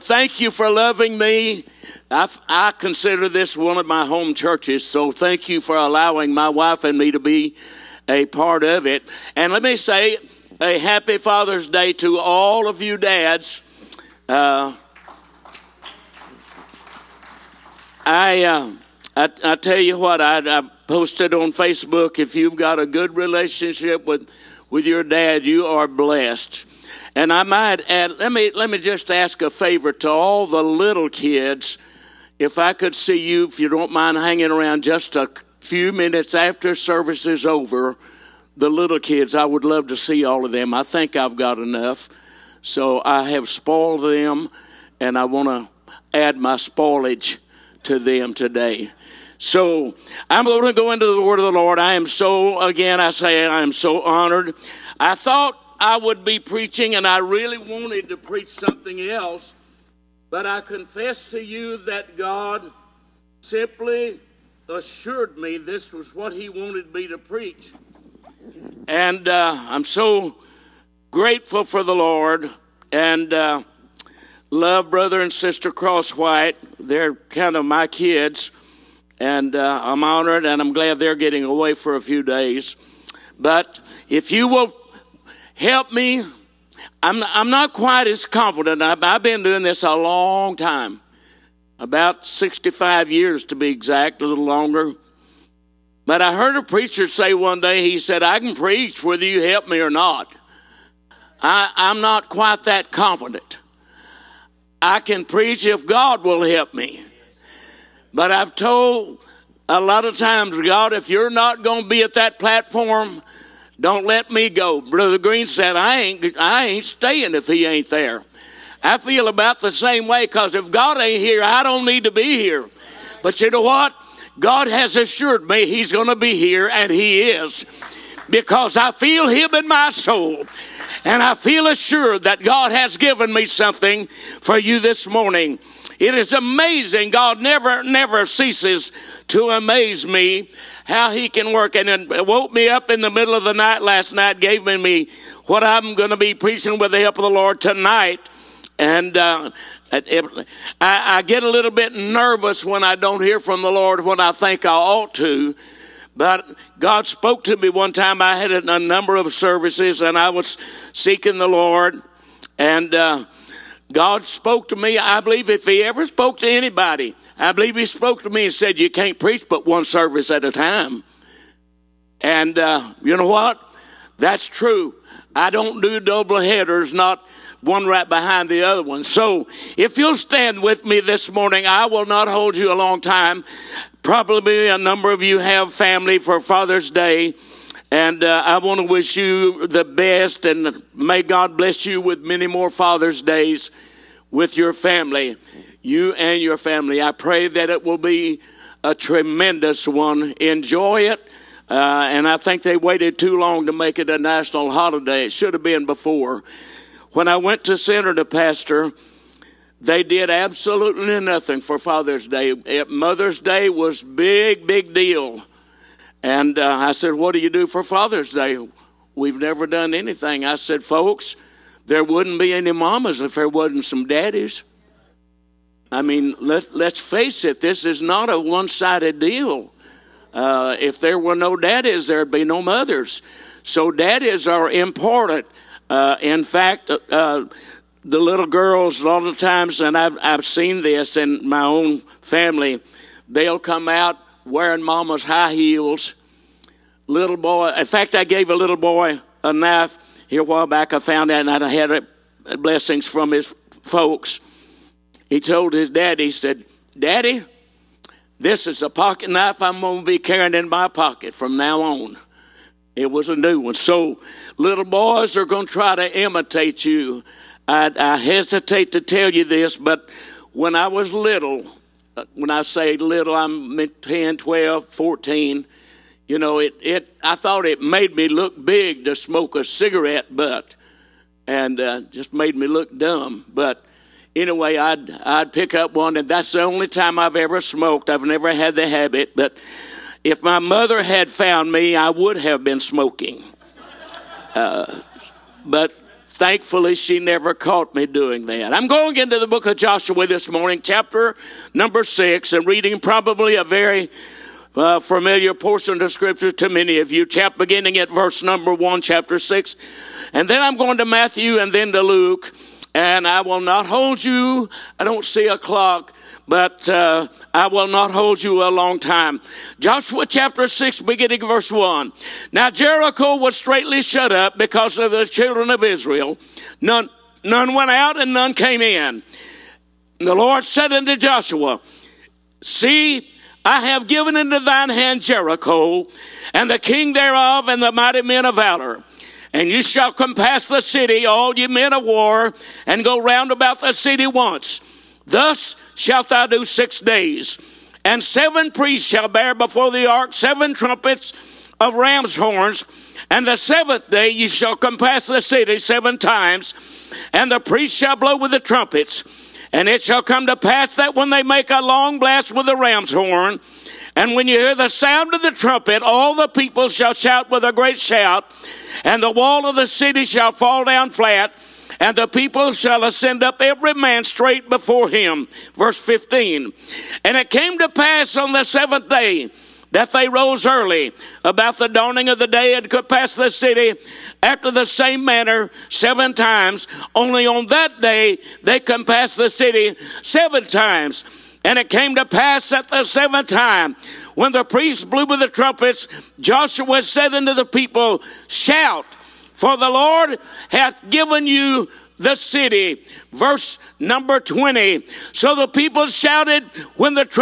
thank you for loving me. I consider this one of my home churches, so thank you for allowing my wife and me to be a part of it. And let me say a happy Father's Day to all of you dads. I tell you what, I posted on Facebook, if you've got a good relationship with your dad, you are blessed. And I might add, let me just ask a favor to all the little kids. If I could see you, if you don't mind hanging around just a few minutes after service is over, the little kids, I would love to see all of them. I think I've got enough. So I have spoiled them, and I want to add my spoilage to them today. So I'm going to go into the word of the Lord. I am so honored. I thought I would be preaching, and I really wanted to preach something else, but I confess to you that God simply assured me this was what he wanted me to preach. And I'm so grateful for the Lord, and love Brother and Sister Crosswhite. They're kind of my kids, and I'm honored, and I'm glad they're getting away for a few days. But if you will help me, I'm not quite as confident. I've been doing this a long time, about 65 years to be exact, a little longer. But I heard a preacher say one day, he said, I can preach whether you help me or not. I'm not quite that confident. I can preach if God will help me. But I've told a lot of times, God, if you're not going to be at that platform, don't let me go. Brother Green said, I ain't staying if he ain't there. I feel about the same way, because if God ain't here, I don't need to be here. But you know what? God has assured me he's going to be here, and he is. Because I feel him in my soul. And I feel assured that God has given me something for you this morning. It is amazing. God never ceases to amaze me how he can work. And it woke me up in the middle of the night last night, gave me what I'm going to be preaching with the help of the Lord tonight. And I get a little bit nervous when I don't hear from the Lord when I think I ought to. But God spoke to me one time. I had a number of services, and I was seeking the Lord. And God spoke to me. I believe if he ever spoke to anybody, I believe he spoke to me and said, you can't preach but one service at a time. And you know what? That's true. I don't do double headers, not one right behind the other one. So if you'll stand with me this morning, I will not hold you a long time. Probably a number of you have family for Father's Day, and I want to wish you the best, and may God bless you with many more Father's Days with your family, you and your family. I pray that it will be a tremendous one. Enjoy it, and I think they waited too long to make it a national holiday. It should have been before. When I went to Center to pastor, they did absolutely nothing for Father's Day. Mother's Day was big deal. And I said, what do you do for Father's Day? We've never done anything. I said, folks, there wouldn't be any mamas if there wasn't some daddies. I mean, let's face it, this is not a one-sided deal. If there were no daddies, there'd be no mothers. So daddies are important. In fact, the little girls, a lot of times, and I've seen this in my own family, they'll come out wearing mama's high heels. Little boy, in fact, I gave a little boy a knife here a while back. I found out, and I had blessings from his folks. He told his daddy, he said, Daddy, this is a pocket knife I'm going to be carrying in my pocket from now on. It was a new one. So little boys are going to try to imitate you. I hesitate to tell you this, but when I was little, when I say little, I'm 10, 12, 14, you know, I thought it made me look big to smoke a cigarette butt, and just made me look dumb. But anyway, I'd pick up one, and that's the only time I've ever smoked. I've never had the habit, but if my mother had found me, I would have been smoking. But Thankfully, she never caught me doing that. I'm going into the book of Joshua this morning, chapter number 6, and reading probably a very familiar portion of Scripture to many of you, beginning at verse number 1, chapter 6. And then I'm going to Matthew and then to Luke. And I will not hold you, I don't see a clock, but I will not hold you a long time. Joshua chapter 6, beginning verse 1. Now Jericho was straitly shut up because of the children of Israel. None went out and none came in. And the Lord said unto Joshua, See, I have given into thine hand Jericho, and the king thereof, and the mighty men of valor. And you shall compass the city, all ye men of war, and go round about the city once. Thus shalt thou do 6 days. And 7 priests shall bear before the ark 7 trumpets of ram's horns. And the 7th day ye shall compass the city 7 times. And the priests shall blow with the trumpets. And it shall come to pass that when they make a long blast with the ram's horn, and when you hear the sound of the trumpet, all the people shall shout with a great shout, and the wall of the city shall fall down flat, and the people shall ascend up every man straight before him. Verse 15. And it came to pass on the 7th day that they rose early about the dawning of the day and could pass the city after the same manner 7 times. Only on that day they compassed the city 7 times. And it came to pass at the 7th time, when the priests blew with the trumpets, Joshua said unto the people, Shout, for the Lord hath given you the city. Verse number 20. So the people shouted when the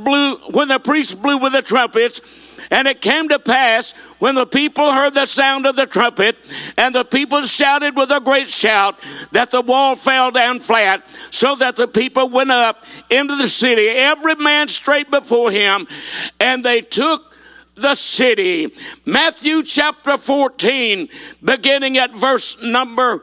priests blew with the trumpets. And it came to pass, when the people heard the sound of the trumpet, and the people shouted with a great shout, that the wall fell down flat, so that the people went up into the city, every man straight before him, and they took the city. Matthew chapter 14, beginning at verse number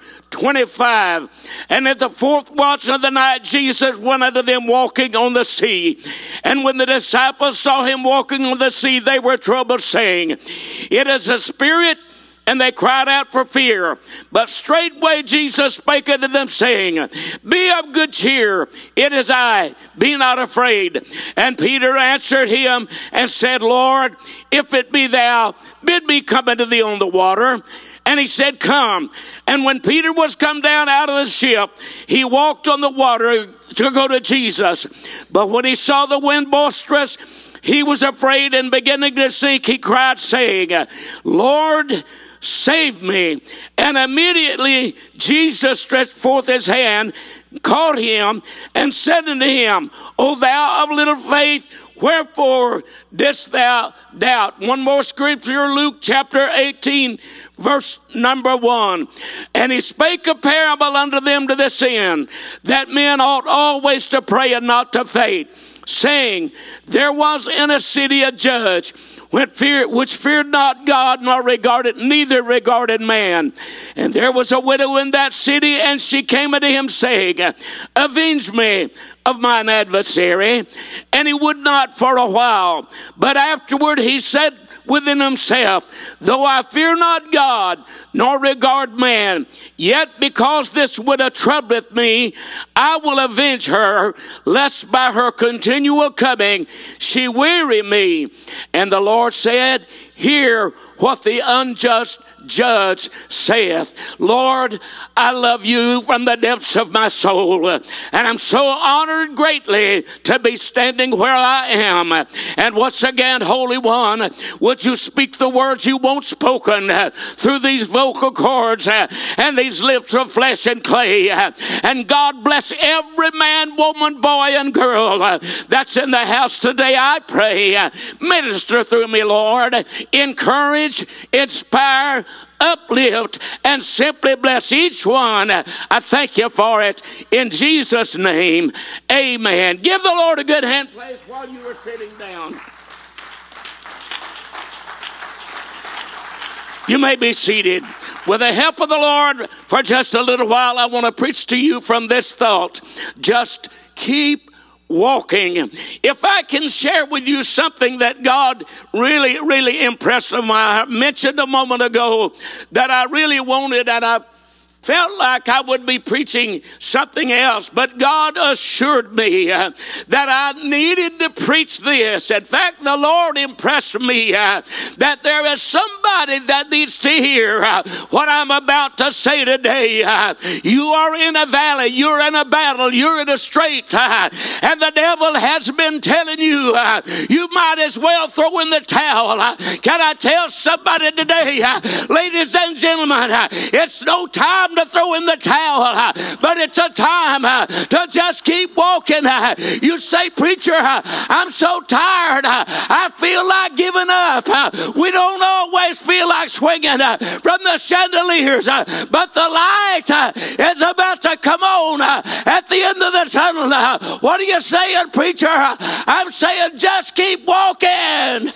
25. And at the 4th watch of the night, Jesus went unto them walking on the sea. And when the disciples saw him walking on the sea, they were troubled, saying, It is a spirit. And they cried out for fear. But straightway Jesus spake unto them, saying, Be of good cheer, it is I, be not afraid. And Peter answered him and said, Lord, if it be thou, bid me come unto thee on the water. And he said, Come. And when Peter was come down out of the ship, he walked on the water to go to Jesus. But when he saw the wind boisterous, he was afraid, and beginning to sink, he cried, saying, Lord, save me. And immediately Jesus stretched forth his hand, caught him, and said unto him, O thou of little faith, wherefore didst thou doubt? One more scripture, Luke chapter 18, verse number 1. And he spake a parable unto them to this end, that men ought always to pray and not to faint, saying, There was in a city a judge, which feared not God, nor neither regarded man. And there was a widow in that city, and she came unto him, saying, Avenge me of mine adversary. And he would not for a while. But afterward he said within himself, Though I fear not God, nor regard man, yet because this widow troubleth me, I will avenge her, lest by her continual coming she weary me. And the Lord said, Hear what the unjust judge saith. Lord, I love you from the depths of my soul, and I'm so honored greatly to be standing where I am. And once again, Holy One, would you speak the words you want spoken through these vocal cords and these lips of flesh and clay. And God bless every man, woman, boy, and girl that's in the house today. I pray, minister through me, Lord. Encourage, inspire, uplift, and simply bless each one. I thank you for it in Jesus' name. Amen. Give the Lord a good hand, please, while you are sitting down. You may be seated. With the help of the Lord, for just a little while, I want to preach to you from this thought. Just keep walking. If I can share with you something that God really impressed on me. I mentioned a moment ago that I really wanted, and I felt like I would be preaching something else, but God assured me that I needed to preach this. In fact, the Lord impressed me that there is somebody that needs to hear what I'm about to say today. You are in a valley, you're in a battle, you're in a strait, and the devil has been telling you, you might as well throw in the towel. Can I tell somebody today, ladies and gentlemen, it's no time to throw in the towel, but it's a time to just keep walking. You say, preacher, I'm so tired, I feel like giving up. We don't always feel like swinging from the chandeliers, but the light is about to come on at the end of the tunnel. What are you saying, preacher? I'm saying just keep walking.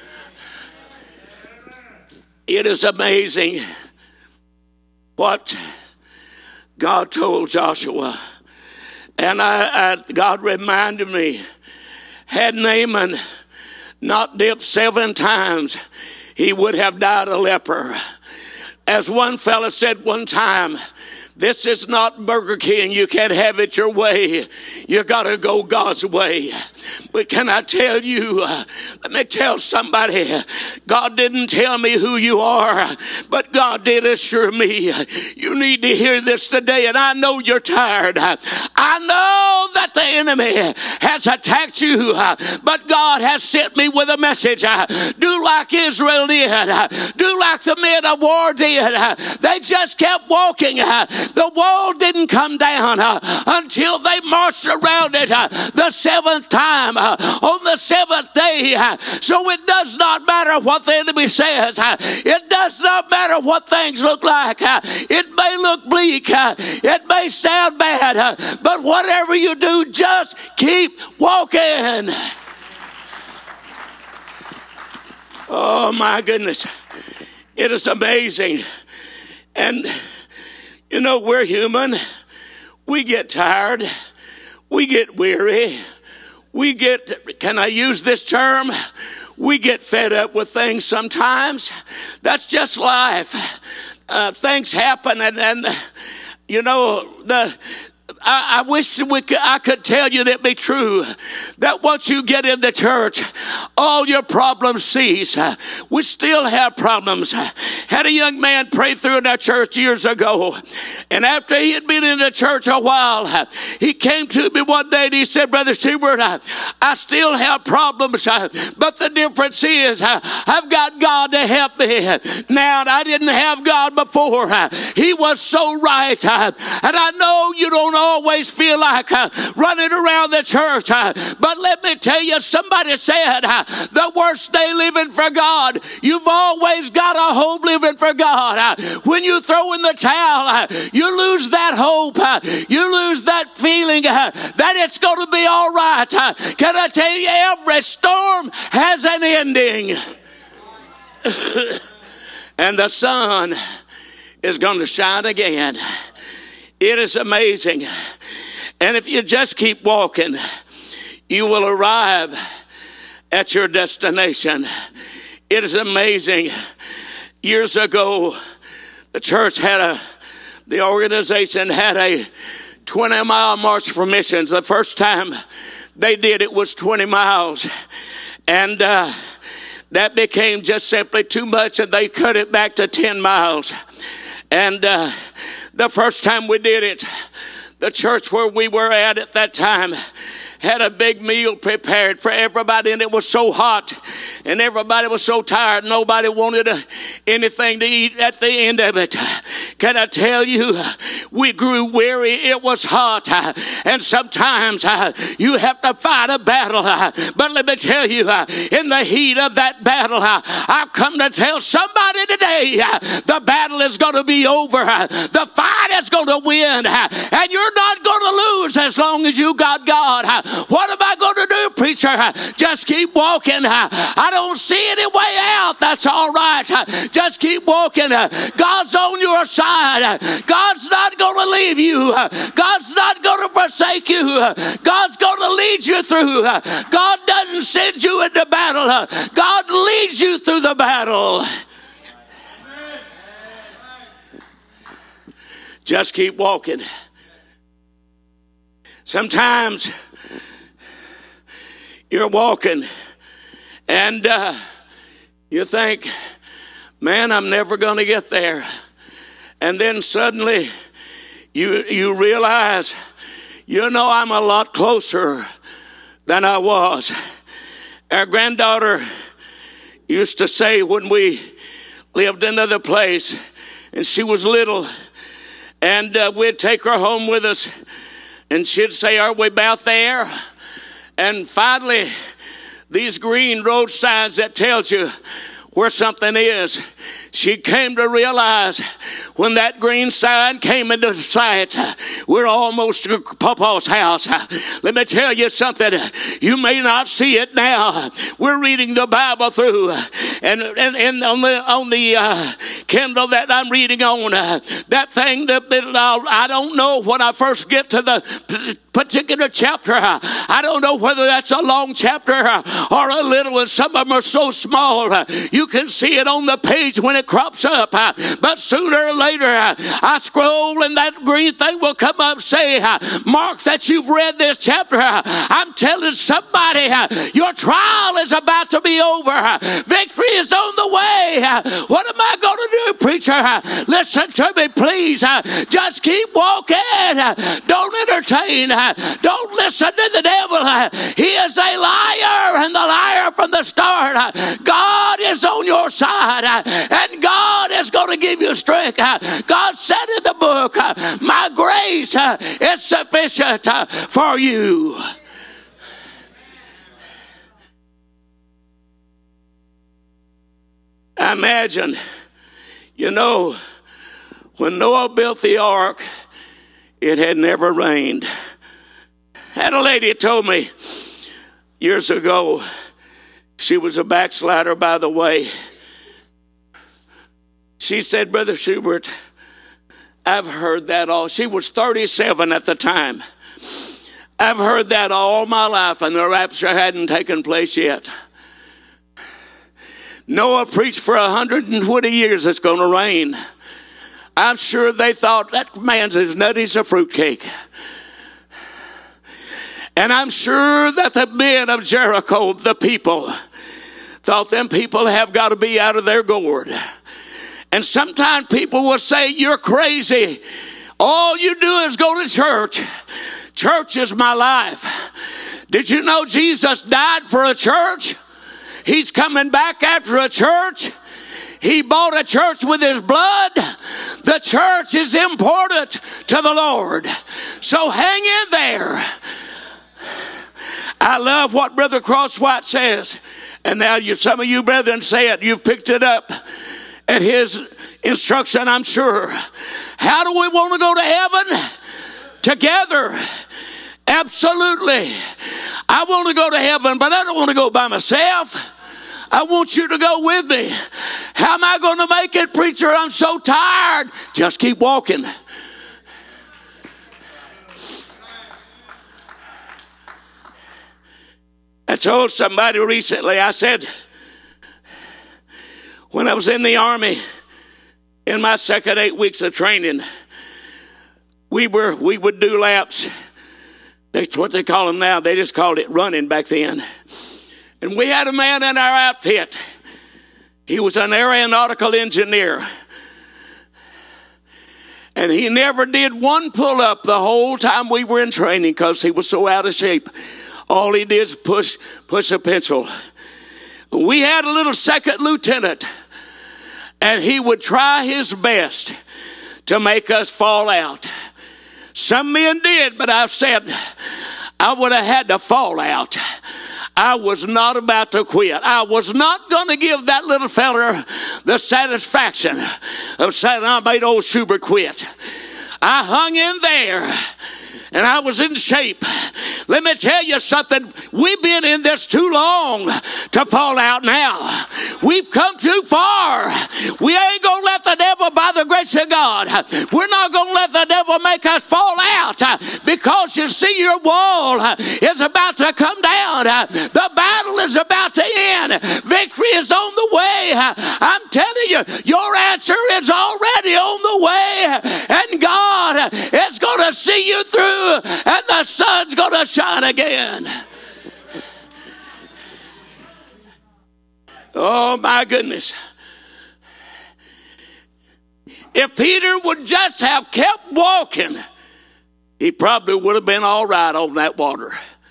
It is amazing what God told Joshua. And God reminded me, had Naaman not dipped 7 times, he would have died a leper. As one fella said one time, this is not Burger King. You can't have it your way. You got to go God's way. But can I tell you, let me tell somebody, God didn't tell me who you are, but God did assure me. You need to hear this today, and I know you're tired. I know that the enemy has attacked you, but God has sent me with a message. Do like Israel did. Do like the men of war did. They just kept walking. The wall didn't come down until they marched around it the 7th time on the 7th day. So it does not matter what the enemy says. It does not matter what things look like. It may look bleak. It may sound bad. But whatever you do, just keep walking. Oh my goodness. It is amazing. And you know, we're human. We get tired. We get weary. Can I use this term? We get fed up with things sometimes. That's just life. Things happen, and you know, I wish I could tell you that be true, that once you get in the church, all your problems cease. We still have problems. Had a young man pray through in our church years ago, and after he had been in the church a while, he came to me one day and he said, Brother Stewart, I still have problems, but the difference is I've got God to help me now, and I didn't have God before. He was so right, and I know you don't always feel like running around the church, but let me tell you, somebody said the worst day living for God, you've always got a hope living for God. When you throw in the towel, you lose that hope, you lose that feeling that it's going to be all right. Can I tell you, every storm has an ending. And the sun is going to shine again. It is amazing. And if you just keep walking, you will arrive at your destination. It is amazing. Years ago, the church the organization had a 20-mile march for missions. The first time they did it was 20 miles. And that became just simply too much, and they cut it back to 10 miles. And the first time we did it, the church where we were at that time had a big meal prepared for everybody, and it was so hot and everybody was so tired, nobody wanted anything to eat at the end of it. Can I tell you, we grew weary. It was hot, and sometimes you have to fight a battle, but let me tell you, in the heat of that battle, I've come to tell somebody today, the battle is going to be over, the fight is going to win, and you're not going to lose as long as you got God. What am I going to do, preacher? Just keep walking. I don't see any way out. That's all right. Just keep walking. God's on your side. God's not going to leave you. God's not going to forsake you. God's going to lead you through. God doesn't send you into battle. God leads you through the battle. Just keep walking. Sometimes you're walking and you think, man, I'm never going to get there. And then suddenly you realize, I'm a lot closer than I was. Our granddaughter used to say when we lived in another place and she was little, and we'd take her home with us, and she'd say, are we about there? And finally, these green road signs that tells you where something is, she came to realize when that green sign came into sight, we're almost to Papa's house. Let me tell you something. You may not see it now. We're reading the Bible through, and on the Kindle that I'm reading on, that thing that I don't know when I first get to the particular chapter. I don't know whether that's a long chapter or a little one. Some of them are so small you can see it on the page when it crops up. But sooner or later I scroll and that green thing will come up, say, Mark, that you've read this chapter. I'm telling somebody, your trial is about to be over. Victory is on the way. What am I going to do, preacher? Listen to me, please. Just keep walking. Don't entertain. Don't listen to the devil. He is a liar, and the liar from the start. God is on your side, and God is going to give you strength. God said in the book, my grace is sufficient for you. I imagine, when Noah built the ark, it had never rained. I had a lady that told me years ago, she was a backslider, by the way. She said, Brother Schubert, I've heard that all. She was 37 at the time. I've heard that all my life, and the rapture hadn't taken place yet. Noah preached for 120 years it's going to rain. I'm sure they thought that man's as nutty as a fruitcake. And I'm sure that the men of Jericho, the people, thought them people have got to be out of their gourd. And sometimes people will say, you're crazy. All you do is go to church. Church is my life. Did you know Jesus died for a church? He's coming back after a church. He bought a church with his blood. The church is important to the Lord. So hang in there. I love what Brother Crosswhite says. And now some of you brethren say it. You've picked it up at his instruction, I'm sure. How do we want to go to heaven? Together. Absolutely. I want to go to heaven, but I don't want to go by myself. I want you to go with me. How am I going to make it, preacher? I'm so tired. Just keep walking. I told somebody recently, I said, when I was in the Army, in my second 8 weeks of training, we would do laps. That's what they call them now. They just called it running back then. And we had a man in our outfit. He was an aeronautical engineer. And he never did one pull-up the whole time we were in training because he was so out of shape. All he did is push a pencil. We had a little second lieutenant, and he would try his best to make us fall out. Some men did, but I've said I would have had to fall out. I was not about to quit. I was not going to give that little feller the satisfaction of saying I made old Schubert quit. I hung in there. And I was in shape. Let me tell you something. We've been in this too long to fall out now. We've come too far. We ain't going to let the devil, by the grace of God, we're not going to let the devil make us fall out because you see your wall is about to come down. The battle is about to end. Victory is on the way. I'm telling you, your answer is already on the way. And God see you through, and the sun's going to shine again. Oh, my goodness. If Peter would just have kept walking, he probably would have been all right on that water.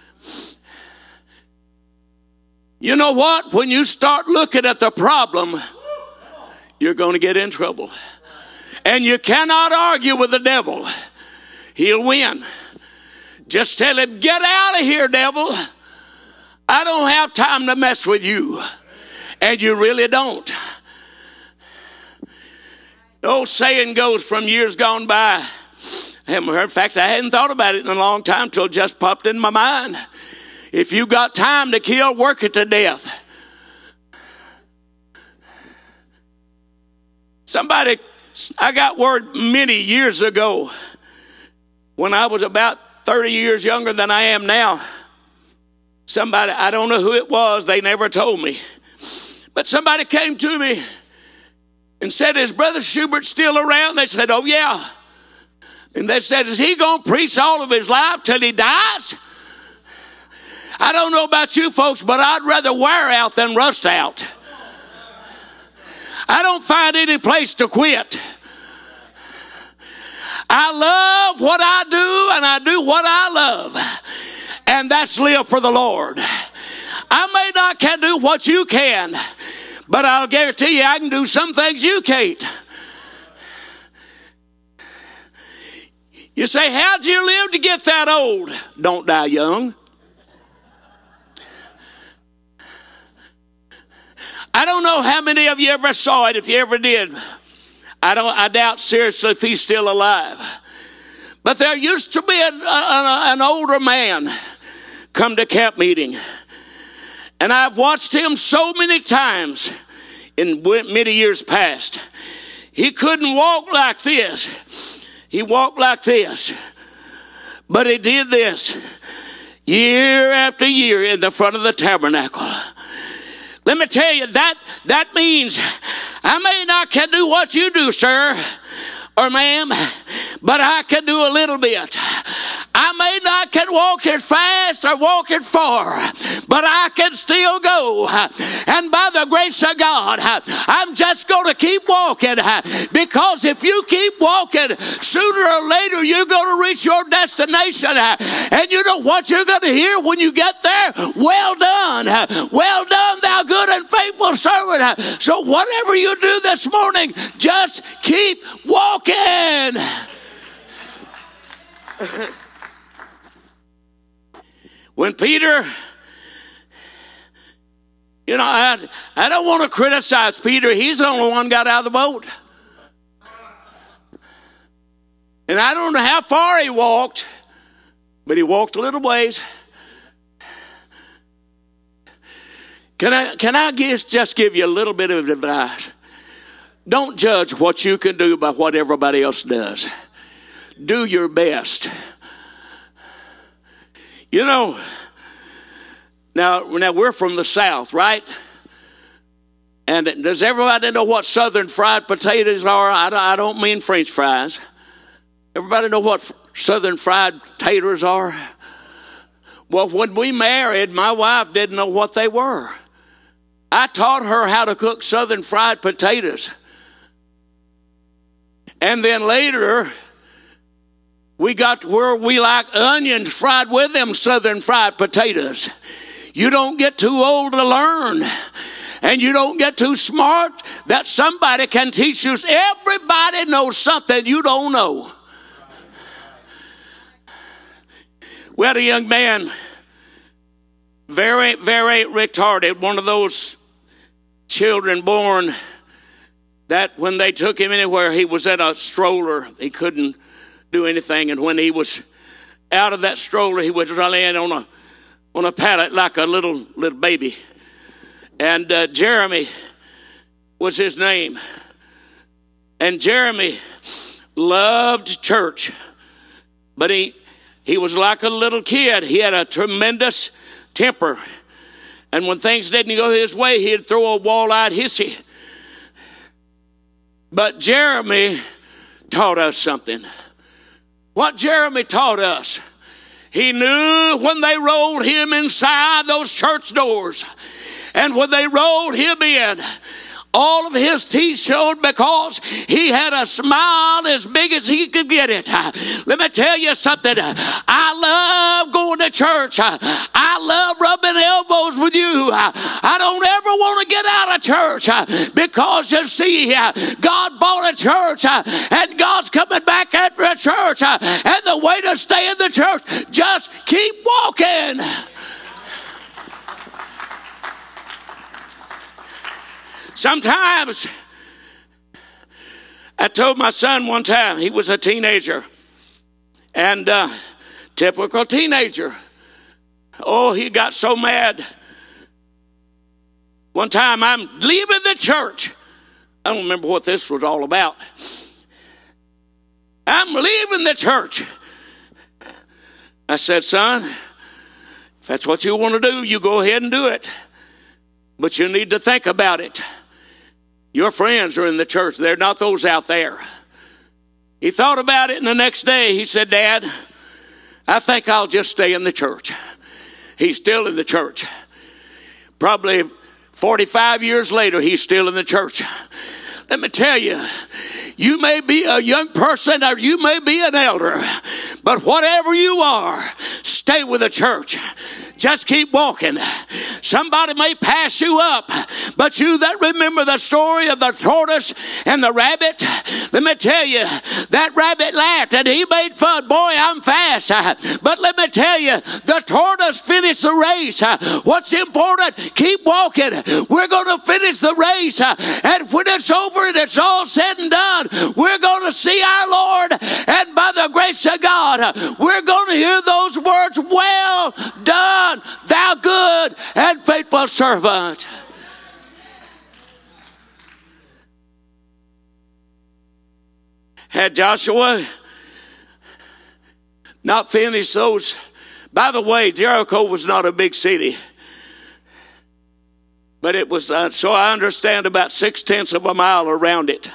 You know what? When you start looking at the problem, you're going to get in trouble. And you cannot argue with the devil. He'll win. Just tell him, get out of here, devil. I don't have time to mess with you. And you really don't. The old saying goes from years gone by. In fact, I hadn't thought about it in a long time till it just popped in my mind. If you got time to kill, work it to death. I got word many years ago when I was about 30 years younger than I am now. Somebody, I don't know who it was, they never told me. But somebody came to me and said, is Brother Schubert still around? They said, oh yeah. And they said, is he going to preach all of his life till he dies? I don't know about you folks, but I'd rather wear out than rust out. I don't find any place to quit. I love what I do, and I do what I love. And that's live for the Lord. I may not can do what you can, but I'll guarantee you I can do some things you can't. You say, how'd you live to get that old? Don't die young. I don't know how many of you ever saw it, if you ever did. I doubt seriously if he's still alive. But there used to be an older man come to camp meeting. And I've watched him so many times in many years past. He couldn't walk like this. He walked like this. But he did this year after year in the front of the tabernacle. Let me tell you, that means I may not can do what you do, sir or ma'am, but I can do a little bit. I may not can walk as fast or walk as far, but I can still go. And by the grace of God, I'm just going to keep walking, because if you keep walking, sooner or later you're going to reach your destination. And you know what you're going to hear when you get there? Well done. Well done, thou good and faithful servant. So whatever you do this morning, just keep walking. When Peter, you know, I don't want to criticize Peter. He's the only one got out of the boat. And I don't know how far he walked, but he walked a little ways. Can I just give you a little bit of advice? Don't judge what you can do by what everybody else does. Do your best. You know, now we're from the South, right? And does everybody know what Southern fried potatoes are? I don't mean French fries. Everybody know what Southern fried taters are? Well, when we married, my wife didn't know what they were. I taught her how to cook Southern fried potatoes. And then later, we got to where we like onions fried with them Southern fried potatoes. You don't get too old to learn. And you don't get too smart that somebody can teach you. Everybody knows something you don't know. We had a young man, very, very retarded. One of those children born that when they took him anywhere, he was in a stroller. He couldn't do anything. And when he was out of that stroller, he was laying on a pallet like a little baby. And Jeremy was his name. And Jeremy loved church. But he was like a little kid. He had a tremendous temper. And when things didn't go his way, he'd throw a wall-eyed hissy. But Jeremy taught us something. what Jeremy taught us. He knew when they rolled him inside those church doors, and when they rolled him in, all of his teeth showed because he had a smile as big as he could get it. Let me tell you something. I love going to church. I love rubbing elbows with you. I don't ever want to get out of church because, you see, God bought a church and God's coming back after a church. And the way to stay in the church, just keep walking. Sometimes, I told my son one time, he was a teenager, and typical teenager. Oh, he got so mad. One time, I'm leaving the church. I don't remember what this was all about. I'm leaving the church. I said, son, if that's what you want to do, you go ahead and do it. But you need to think about it. Your friends are in the church. They're not those out there. He thought about it, and the next day he said, Dad, I think I'll just stay in the church. He's still in the church. Probably 45 years later, he's still in the church. Let me tell you, you may be a young person or you may be an elder, but whatever you are, stay with the church. Just keep walking. Somebody may pass you up, but you that remember the story of the tortoise and the rabbit, let me tell you, that rabbit laughed and he made fun. Boy, I'm fast. But let me tell you, the tortoise finished the race. What's important? Keep walking. We're going to finish the race. And when it's over and it's all said and done, we're going to see our Lord. And by the grace of God, we're going to hear those words, well done, thou good and faithful servant. Had Joshua not finished those, by the way, Jericho was not a big city, but it was, so I understand, about 6/10 of a mile around it.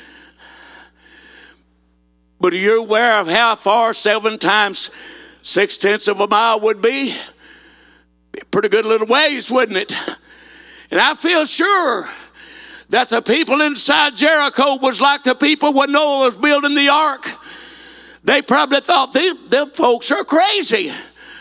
But are you aware of how far 7 times 6/10 of a mile would be? A pretty good little ways, wouldn't it? And I feel sure that the people inside Jericho was like the people when Noah was building the ark. They probably thought, them folks are crazy.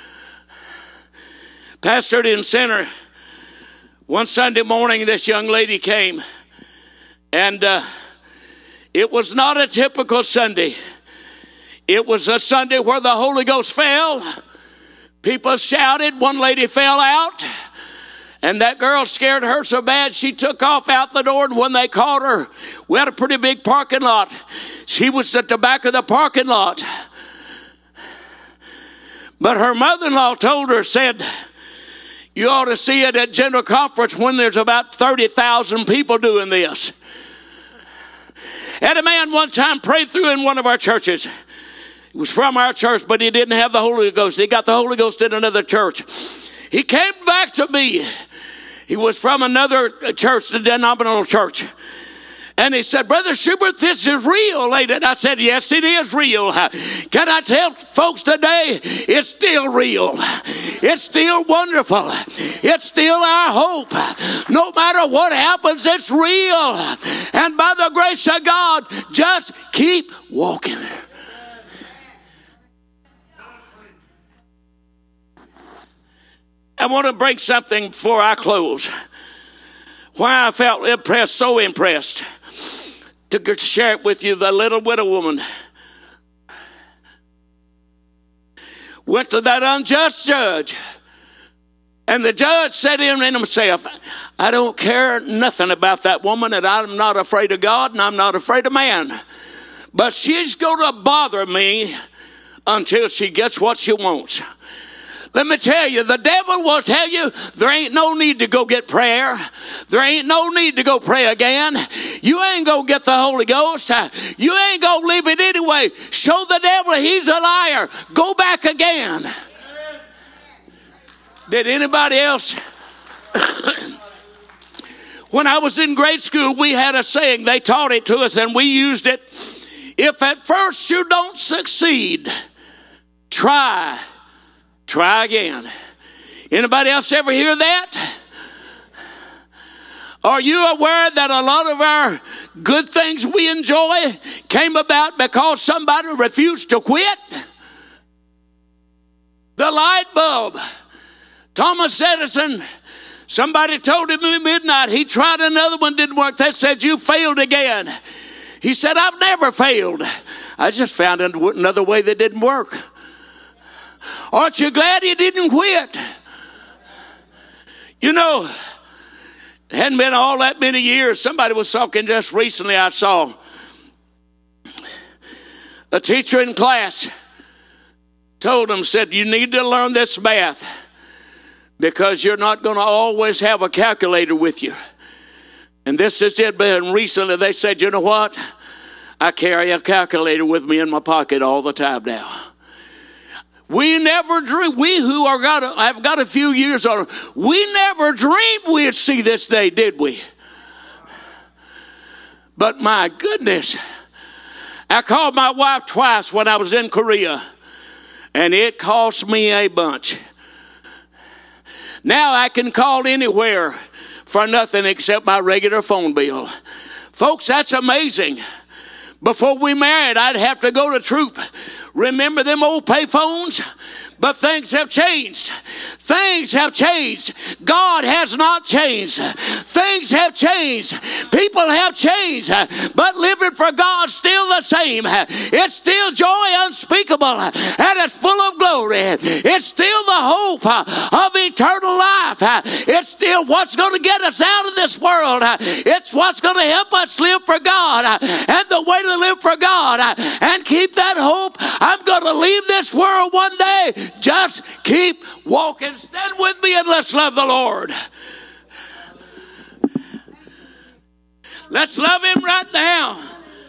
Pastored in Center. One Sunday morning, this young lady came, and it was not a typical Sunday. It was a Sunday where the Holy Ghost fell. People shouted. One lady fell out, and that girl scared her so bad she took off out the door. And when they caught her, we had a pretty big parking lot. She was at the back of the parking lot. But her mother-in-law told her, said, you ought to see it at General Conference when there's about 30,000 people doing this. Had a man one time pray through in one of our churches. He was from our church, but he didn't have the Holy Ghost. He got the Holy Ghost in another church. He came back to me. He was from another church, the denominational church. And he said, Brother Schubert, this is real, ain't it? I said, yes, it is real. Can I tell folks today, it's still real. It's still wonderful. It's still our hope. No matter what happens, it's real. And by the grace of God, just keep walking. I want to bring something before I close. Why I felt impressed, so impressed, to share it with you. The little widow woman went to that unjust judge, and the judge said in himself, I don't care nothing about that woman, and I'm not afraid of God, and I'm not afraid of man, but she's going to bother me until she gets what she wants. Let me tell you, the devil will tell you there ain't no need to go get prayer. There ain't no need to go pray again. You ain't going to get the Holy Ghost. You ain't going to leave it anyway. Show the devil he's a liar. Go back again. Did anybody else? When I was in grade school, we had a saying. They taught it to us and we used it. If at first you don't succeed, try again. Anybody else ever hear that? Are you aware that a lot of our good things we enjoy came about because somebody refused to quit? The light bulb. Thomas Edison, somebody told him at midnight, he tried another one, didn't work. They said, you failed again. He said, I've never failed. I just found another way that didn't work. Aren't you glad you didn't quit? You know, it hadn't been all that many years. Somebody was talking just recently, I saw a teacher in class told them, said, you need to learn this math because you're not going to always have a calculator with you. And this has just been recently. They said, you know what? I carry a calculator with me in my pocket all the time now. We never dreamed, we who have got a few years on, we never dreamed we'd see this day, did we? But my goodness, I called my wife twice when I was in Korea, and it cost me a bunch. Now I can call anywhere for nothing except my regular phone bill. Folks, that's amazing. Before we married, I'd have to go to Troop. Remember them old pay phones? But things have changed. Things have changed. God has not changed. Things have changed. People have changed. But living for God's still the same. It's still joy unspeakable. And it's full of glory. It's still the hope of eternal life. It's still what's going to get us out of this world. It's what's going to help us live for God. And the way to live for God and keep that hope. I'm going to leave this world one day. Just keep walking. Stand with me and let's love the Lord. Let's love him right now.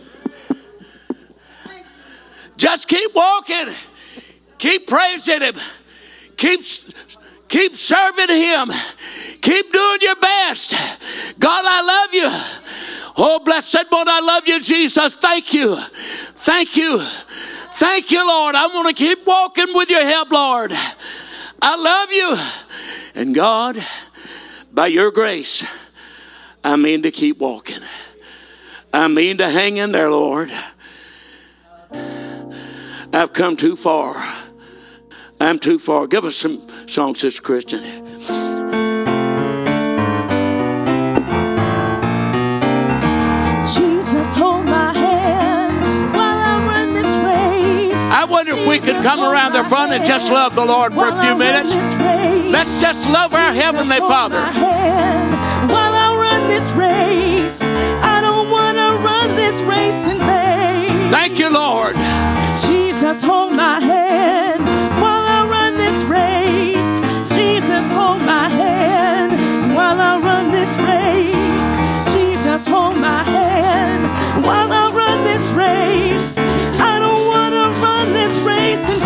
Just keep walking. Keep praising him. Keep serving him. Keep doing your best. God, I love you. Oh, blessed one, I love you, Jesus. Thank you. Thank you. Thank you, Lord. I'm going to keep walking with your help, Lord. I love you. And God, by your grace, I mean to keep walking. I mean to hang in there, Lord. I've come too far. I'm too far. Give us some songs, Sister Christian. Jesus, hold my hand while I run this race. I wonder if we could come around the front and just love the Lord for a few minutes. Let's just love our Heavenly Father. While I run this race, I don't want to run this race in vain. Thank you, Lord. Jesus, hold my hand while I run this race. Jesus, hold my hand while I run this race. Jesus, hold my hand while I run this race. I don't want to run this race in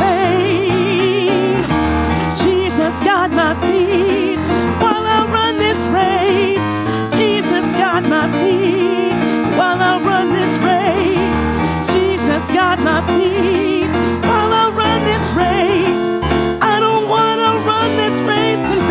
vain. Jesus, guide my feet while I run this race. Jesus, guide my feet while I run this race. Jesus, guide my feet while I run this race. I don't want to run this race in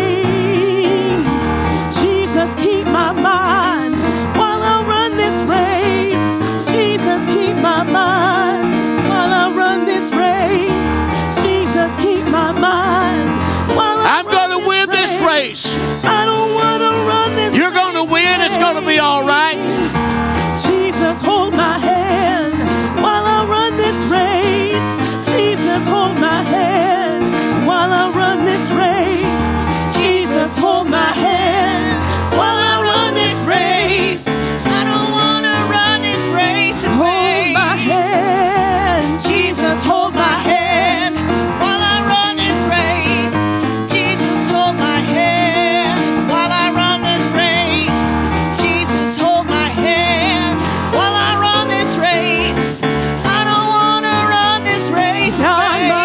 vain. Jesus, keep my mind while I run this race. Jesus, keep my mind while I run this race. Jesus, keep my mind while I'm going to win this race. I don't want to run this. You're going to win. It's going to be all right. Jesus, hold my hand while I run this race. Jesus, hold my hand while I run this race. Jesus, hold my hand while I run this race. I don't want to run this race in vain. Hold my hand. Jesus, hold my hand while I run this race. Jesus, hold my hand while I run this race. Jesus, hold my hand while I run this race. I don't want to run this race in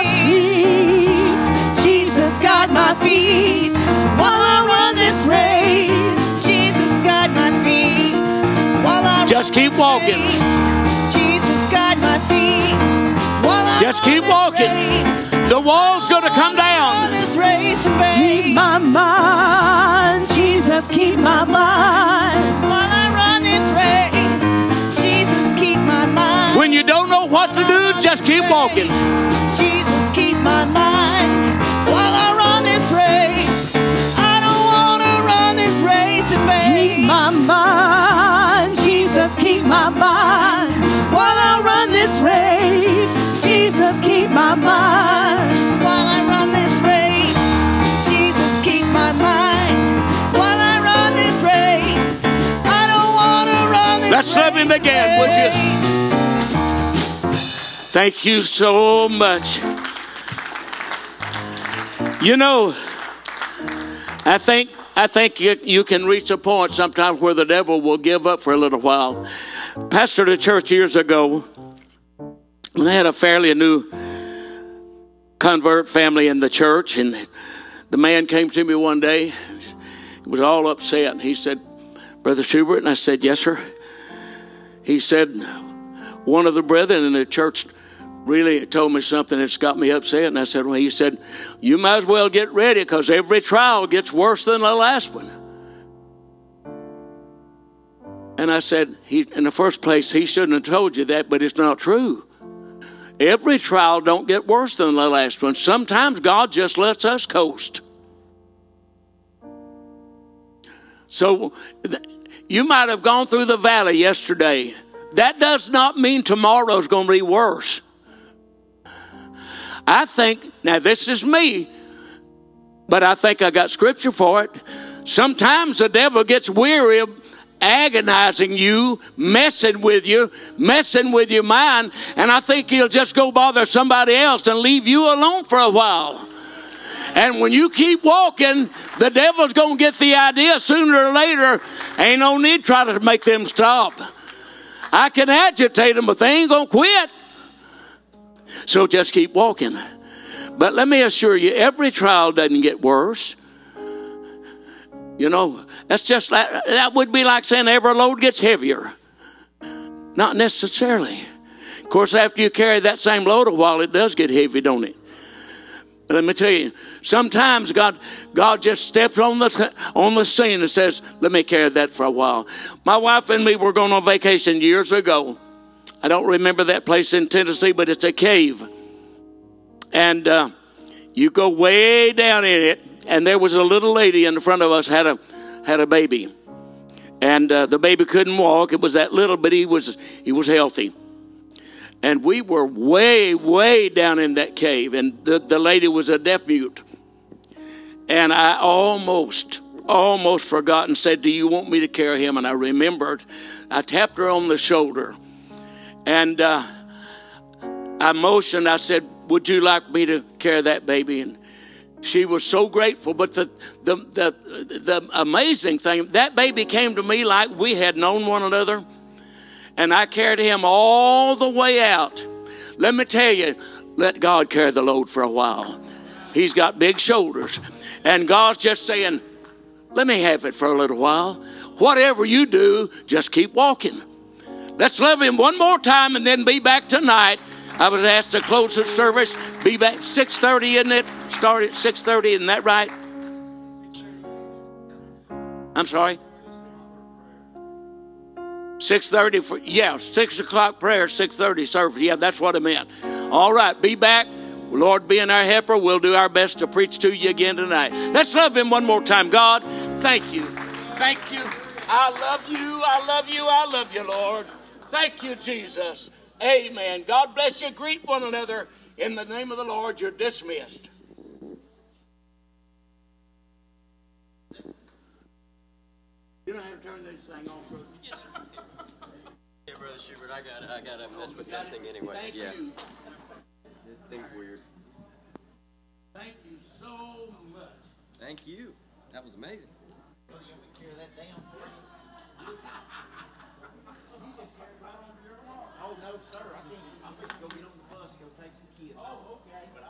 vain. Jesus, guide my feet while I run this race. Jesus, guide my feet while I run Just keep walking. Jesus, guide Just keep walking. The wall's going to come down. Keep my mind, Jesus, keep my mind. While I run this race, Jesus, keep my mind. When you don't know what to do, just keep walking. Jesus, keep my mind. While I run this race, I don't want to run this race in vain. Keep my mind, Jesus, keep my mind. While I run this race, Jesus, keep my mind. While I run this race, Jesus, keep my mind. While I run this race, I don't want to run this Let's love Him again, would you? Thank you so much. You know, I think you can reach a point sometimes where the devil will give up for a little while. Pastored a church years ago, and they had a fairly new convert family in the church, and the man came to me one day. He was all upset, and he said, "Brother Schubert," and I said, "Yes, sir." He said, "One of the brethren in the church really told me something that's got me upset." And I said, "Well," he said, "you might as well get ready because every trial gets worse than the last one." And I said, in the first place, he shouldn't have told you that, but it's not true. Every trial don't get worse than the last one. Sometimes God just lets us coast. So you might have gone through the valley yesterday. That does not mean tomorrow's going to be worse. I think, now this is me, but I think I got scripture for it. Sometimes the devil gets weary of agonizing you, messing with your mind, and I think he'll just go bother somebody else and leave you alone for a while. And when you keep walking, the devil's going to get the idea sooner or later. Ain't no need to try to make them stop. I can agitate them, but they ain't going to quit. So just keep walking. But let me assure you, every trial doesn't get worse. You know, that's just that would be like saying every load gets heavier. Not necessarily. Of course, after you carry that same load a while, it does get heavy, don't it? But let me tell you, sometimes God just steps on the scene and says, "Let me carry that for a while." My wife and me were going on vacation years ago. I don't remember that place in Tennessee, but it's a cave. And you go way down in it, and there was a little lady in the front of us had a baby. And the baby couldn't walk. It was that little, but he was healthy. And we were way, way down in that cave, and the lady was a deaf mute. And I almost forgot and said, "Do you want me to carry him?" And I remembered. I tapped her on the shoulder. And I motioned. I said, "Would you like me to carry that baby?" And she was so grateful. But the amazing thing, that baby came to me like we had known one another. And I carried him all the way out. Let me tell you, let God carry the load for a while. He's got big shoulders. And God's just saying, "Let me have it for a little while. Whatever you do, just keep walking." Let's love Him one more time and then be back tonight. I was asked to close the service. Be back 6:30, isn't it? Start at 6:30, isn't that right? I'm sorry? 6:30 for, 6 o'clock prayer, 6:30 service. Yeah, that's what I meant. All right, be back. Lord being our helper, we'll do our best to preach to you again tonight. Let's love Him one more time. God, thank you. Thank you. I love you. I love you. I love you, Lord. Thank you, Jesus. Amen. God bless you. Greet one another in the name of the Lord. You're dismissed. You don't have to turn this thing on, brother. Yes, sir. Yeah, Brother Schubert, I gotta mess with that thing anyway. Thank you. This thing's weird. Thank you so much. Thank you. That was amazing. Brother, you want me to carry that down for us? Oh, no, sir. I can't. I'm just going to get on the bus, go take some kids. Oh, okay. But